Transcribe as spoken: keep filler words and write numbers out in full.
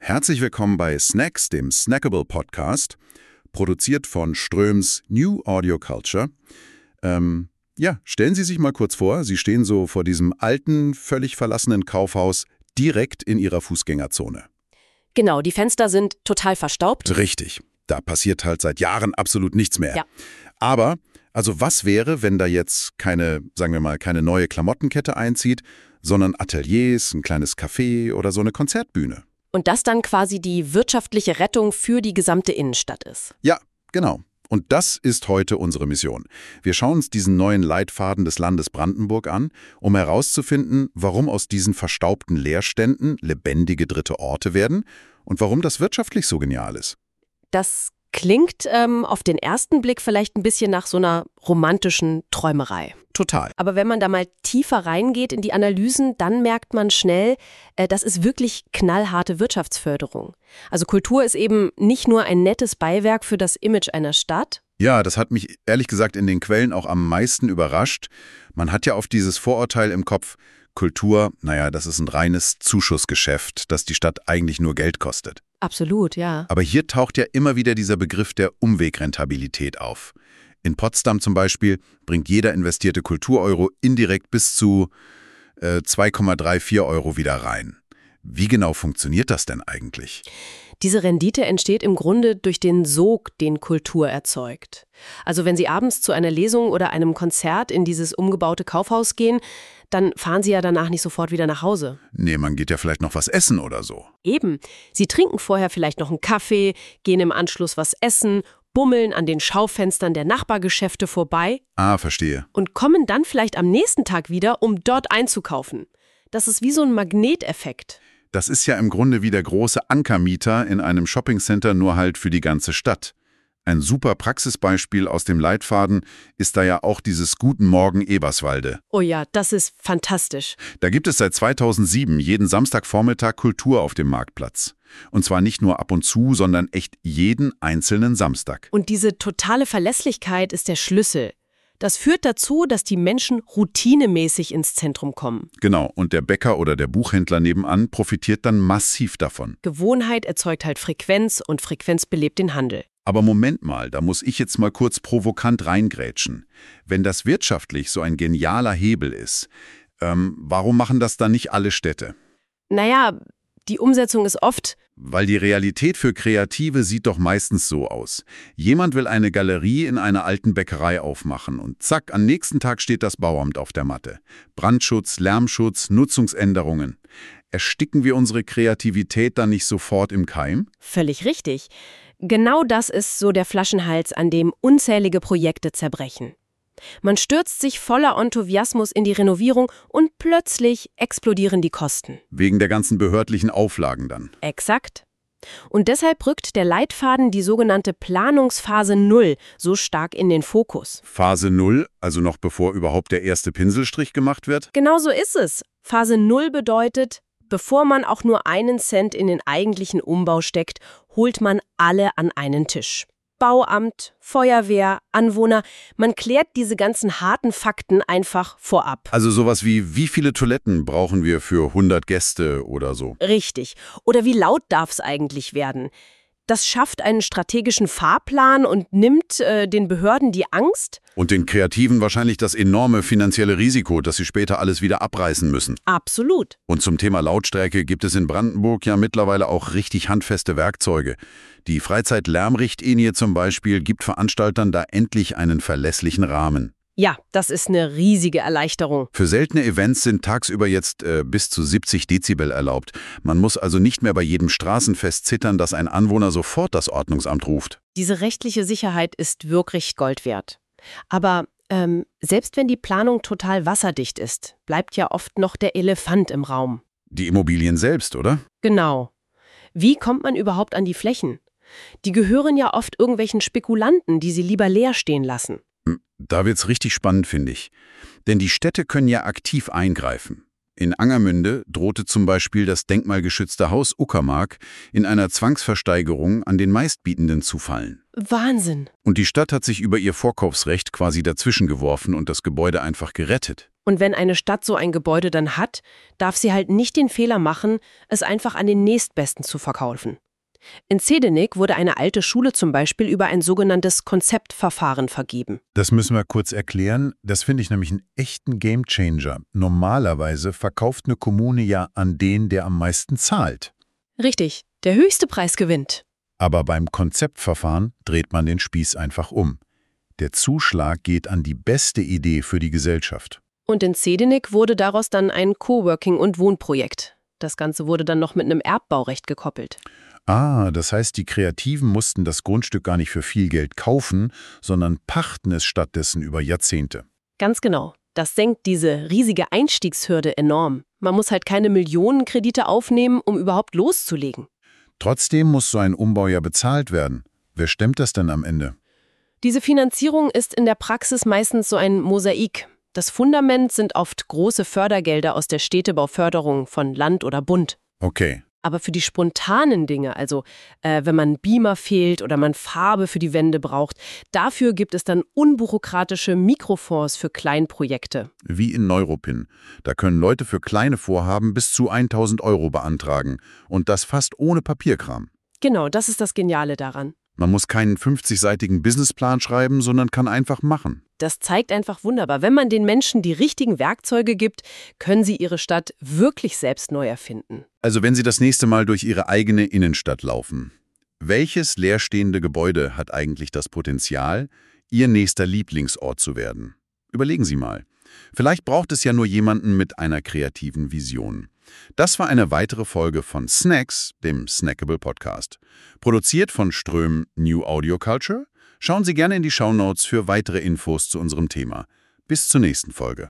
Herzlich willkommen bei Snacks, dem Snackable Podcast, produziert von Ströms New Audio Culture. Ähm, ja, stellen Sie sich mal kurz vor, Sie stehen so vor diesem alten, völlig verlassenen Kaufhaus direkt in Ihrer Fußgängerzone. Genau, die Fenster sind total verstaubt. Richtig, da passiert halt seit Jahren absolut nichts mehr. Ja. Aber, also was wäre, wenn da jetzt keine, sagen wir mal, keine neue Klamottenkette einzieht, sondern Ateliers, ein kleines Café oder so eine Konzertbühne? Und das dann quasi die wirtschaftliche Rettung für die gesamte Innenstadt ist. Ja, genau. Und das ist heute unsere Mission. Wir schauen uns diesen neuen Leitfaden des Landes Brandenburg an, um herauszufinden, warum aus diesen verstaubten Leerständen lebendige dritte Orte werden und warum das wirtschaftlich so genial ist. Das klingt ähm, auf den ersten Blick vielleicht ein bisschen nach so einer romantischen Träumerei. Total. Aber wenn man da mal tiefer reingeht in die Analysen, dann merkt man schnell, äh, das ist wirklich knallharte Wirtschaftsförderung. Also Kultur ist eben nicht nur ein nettes Beiwerk für das Image einer Stadt. Ja, das hat mich ehrlich gesagt in den Quellen auch am meisten überrascht. Man hat ja oft dieses Vorurteil im Kopf, Kultur, naja, das ist ein reines Zuschussgeschäft, das die Stadt eigentlich nur Geld kostet. Absolut, ja. Aber hier taucht ja immer wieder dieser Begriff der Umwegrentabilität auf. In Potsdam zum Beispiel bringt jeder investierte Kultureuro indirekt bis zu äh, zwei Komma vierunddreißig Euro wieder rein. Wie genau funktioniert das denn eigentlich? Diese Rendite entsteht im Grunde durch den Sog, den Kultur erzeugt. Also wenn Sie abends zu einer Lesung oder einem Konzert in dieses umgebaute Kaufhaus gehen, dann fahren Sie ja danach nicht sofort wieder nach Hause. Nee, man geht ja vielleicht noch was essen oder so. Eben. Sie trinken vorher vielleicht noch einen Kaffee, gehen im Anschluss was essen, bummeln an den Schaufenstern der Nachbargeschäfte vorbei. Ah, verstehe. Und kommen dann vielleicht am nächsten Tag wieder, um dort einzukaufen. Das ist wie so ein Magneteffekt. Das ist ja im Grunde wie der große Ankermieter in einem Shoppingcenter, nur halt für die ganze Stadt. Ein super Praxisbeispiel aus dem Leitfaden ist da ja auch dieses Guten Morgen Eberswalde. Oh ja, das ist fantastisch. Da gibt es seit zweitausendsieben jeden Samstagvormittag Kultur auf dem Marktplatz. Und zwar nicht nur ab und zu, sondern echt jeden einzelnen Samstag. Und diese totale Verlässlichkeit ist der Schlüssel. Das führt dazu, dass die Menschen routinemäßig ins Zentrum kommen. Genau, und der Bäcker oder der Buchhändler nebenan profitiert dann massiv davon. Gewohnheit erzeugt halt Frequenz und Frequenz belebt den Handel. Aber Moment mal, da muss ich jetzt mal kurz provokant reingrätschen. Wenn das wirtschaftlich so ein genialer Hebel ist, ähm, warum machen das dann nicht alle Städte? Naja, die Umsetzung ist oft... Weil die Realität für Kreative sieht doch meistens so aus. Jemand will eine Galerie in einer alten Bäckerei aufmachen und zack, am nächsten Tag steht das Bauamt auf der Matte. Brandschutz, Lärmschutz, Nutzungsänderungen. Ersticken wir unsere Kreativität dann nicht sofort im Keim? Völlig richtig. Genau das ist so der Flaschenhals, an dem unzählige Projekte zerbrechen. Man stürzt sich voller Enthusiasmus in die Renovierung und plötzlich explodieren die Kosten. Wegen der ganzen behördlichen Auflagen dann. Exakt. Und deshalb rückt der Leitfaden die sogenannte Planungsphase Null so stark in den Fokus. Phase Null, also noch bevor überhaupt der erste Pinselstrich gemacht wird? Genau so ist es. Phase Null bedeutet, bevor man auch nur einen Cent in den eigentlichen Umbau steckt, holt man alle an einen Tisch. Bauamt, Feuerwehr, Anwohner, man klärt diese ganzen harten Fakten einfach vorab. Also sowas wie, wie viele Toiletten brauchen wir für hundert Gäste oder so? Richtig. Oder wie laut darf es eigentlich werden? Das schafft einen strategischen Fahrplan und nimmt äh, den Behörden die Angst. Und den Kreativen wahrscheinlich das enorme finanzielle Risiko, dass sie später alles wieder abreißen müssen. Absolut. Und zum Thema Lautstärke gibt es in Brandenburg ja mittlerweile auch richtig handfeste Werkzeuge. Die Freizeit-Lärmrichtlinie zum Beispiel gibt Veranstaltern da endlich einen verlässlichen Rahmen. Ja, das ist eine riesige Erleichterung. Für seltene Events sind tagsüber jetzt äh, bis zu siebzig Dezibel erlaubt. Man muss also nicht mehr bei jedem Straßenfest zittern, dass ein Anwohner sofort das Ordnungsamt ruft. Diese rechtliche Sicherheit ist wirklich Gold wert. Aber ähm, selbst wenn die Planung total wasserdicht ist, bleibt ja oft noch der Elefant im Raum. Die Immobilien selbst, oder? Genau. Wie kommt man überhaupt an die Flächen? Die gehören ja oft irgendwelchen Spekulanten, die sie lieber leer stehen lassen. Da wird's richtig spannend, finde ich. Denn die Städte können ja aktiv eingreifen. In Angermünde drohte zum Beispiel das denkmalgeschützte Haus Uckermark in einer Zwangsversteigerung an den Meistbietenden zu fallen. Wahnsinn. Und die Stadt hat sich über ihr Vorkaufsrecht quasi dazwischen geworfen und das Gebäude einfach gerettet. Und wenn eine Stadt so ein Gebäude dann hat, darf sie halt nicht den Fehler machen, es einfach an den Nächstbesten zu verkaufen. In Zedenik wurde eine alte Schule zum Beispiel über ein sogenanntes Konzeptverfahren vergeben. Das müssen wir kurz erklären. Das finde ich nämlich einen echten Gamechanger. Normalerweise verkauft eine Kommune ja an den, der am meisten zahlt. Richtig, der höchste Preis gewinnt. Aber beim Konzeptverfahren dreht man den Spieß einfach um. Der Zuschlag geht an die beste Idee für die Gesellschaft. Und in Zedenik wurde daraus dann ein Coworking- und Wohnprojekt. Das Ganze wurde dann noch mit einem Erbbaurecht gekoppelt. Ah, das heißt, die Kreativen mussten das Grundstück gar nicht für viel Geld kaufen, sondern pachten es stattdessen über Jahrzehnte. Ganz genau. Das senkt diese riesige Einstiegshürde enorm. Man muss halt keine Millionenkredite aufnehmen, um überhaupt loszulegen. Trotzdem muss so ein Umbau ja bezahlt werden. Wer stemmt das denn am Ende? Diese Finanzierung ist in der Praxis meistens so ein Mosaik. Das Fundament sind oft große Fördergelder aus der Städtebauförderung von Land oder Bund. Okay. Aber für die spontanen Dinge, also äh, wenn man Beamer fehlt oder man Farbe für die Wände braucht, dafür gibt es dann unbürokratische Mikrofonds für Kleinprojekte. Wie in Neuruppin. Da können Leute für kleine Vorhaben bis zu tausend Euro beantragen. Und das fast ohne Papierkram. Genau, das ist das Geniale daran. Man muss keinen fünfzigseitigen Businessplan schreiben, sondern kann einfach machen. Das zeigt einfach wunderbar. Wenn man den Menschen die richtigen Werkzeuge gibt, können sie ihre Stadt wirklich selbst neu erfinden. Also wenn Sie das nächste Mal durch Ihre eigene Innenstadt laufen, welches leerstehende Gebäude hat eigentlich das Potenzial, Ihr nächster Lieblingsort zu werden? Überlegen Sie mal. Vielleicht braucht es ja nur jemanden mit einer kreativen Vision. Das war eine weitere Folge von Snacks, dem Snackable Podcast. Produziert von Ström New Audio Culture. Schauen Sie gerne in die Shownotes für weitere Infos zu unserem Thema. Bis zur nächsten Folge.